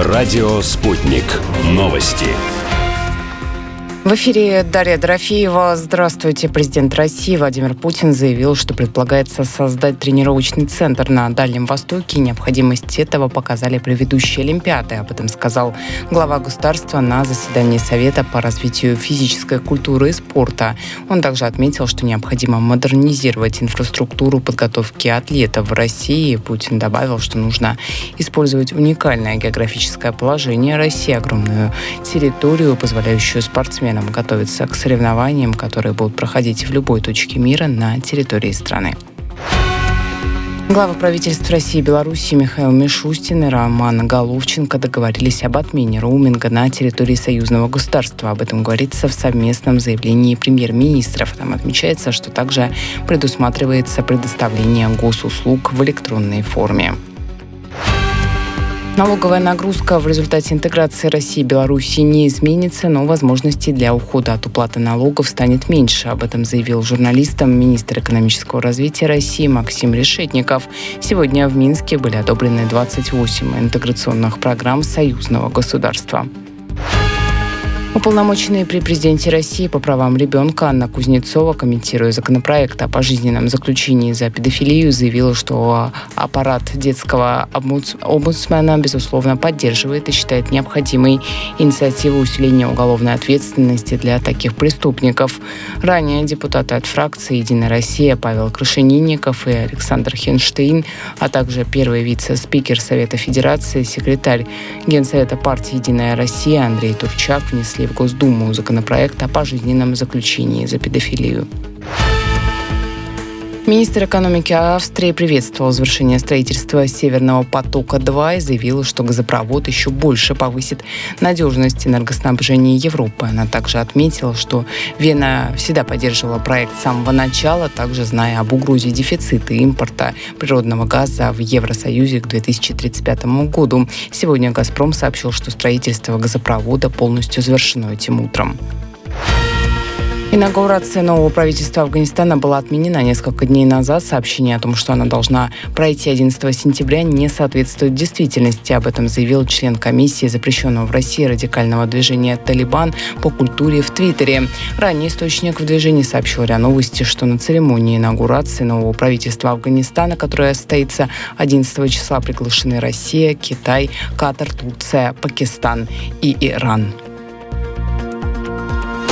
Радио «Спутник». Новости. В эфире Дарья Дорофеева. Здравствуйте. Президент России Владимир Путин заявил, что предполагается создать тренировочный центр на Дальнем Востоке. Необходимость этого показали предыдущие Олимпиады. Об этом сказал глава государства на заседании Совета по развитию физической культуры и спорта. Он также отметил, что необходимо модернизировать инфраструктуру подготовки атлетов в России. Путин добавил, что нужно использовать уникальное географическое положение России, огромную территорию, позволяющую спортсменам готовиться к соревнованиям, которые будут проходить в любой точке мира на территории страны. Главы правительств России и Беларуси Михаил Мишустин и Роман Головченко договорились об отмене роуминга на территории союзного государства. Об этом говорится в совместном заявлении премьер-министров. Там отмечается, что также предусматривается предоставление госуслуг в электронной форме. Налоговая нагрузка в результате интеграции России и Беларуси не изменится, но возможностей для ухода от уплаты налогов станет меньше. Об этом заявил журналистам министр экономического развития России Максим Решетников. Сегодня в Минске были одобрены 28 интеграционных программ союзного государства. Уполномоченная при президенте России по правам ребенка Анна Кузнецова, комментируя законопроект о пожизненном заключении за педофилию, заявила, что аппарат детского омбудсмена, безусловно, поддерживает и считает необходимой инициативу усиления уголовной ответственности для таких преступников. Ранее депутаты от фракции «Единая Россия» Павел Крашенинников и Александр Хенштейн, а также первый вице-спикер Совета Федерации, секретарь Генсовета партии «Единая Россия» Андрей Турчак внесли в Госдуму законопроект о пожизненном заключении за педофилию. Министр экономики Австрии приветствовал завершение строительства «Северного потока-2» и заявил, что газопровод еще больше повысит надежность энергоснабжения Европы. Она также отметила, что Вена всегда поддерживала проект с самого начала, также зная об угрозе дефицита импорта природного газа в Евросоюзе к 2035 году. Сегодня «Газпром» сообщил, что строительство газопровода полностью завершено этим утром. Инаугурация нового правительства Афганистана была отменена несколько дней назад. Сообщение о том, что она должна пройти 11 сентября, не соответствует действительности. Об этом заявил член комиссии запрещенного в России радикального движения «Талибан» по культуре в Твиттере. Ранее источник в движении сообщил РИА Новости, что на церемонии инаугурации нового правительства Афганистана, которая состоится 11 числа, приглашены Россия, Китай, Катар, Турция, Пакистан и Иран.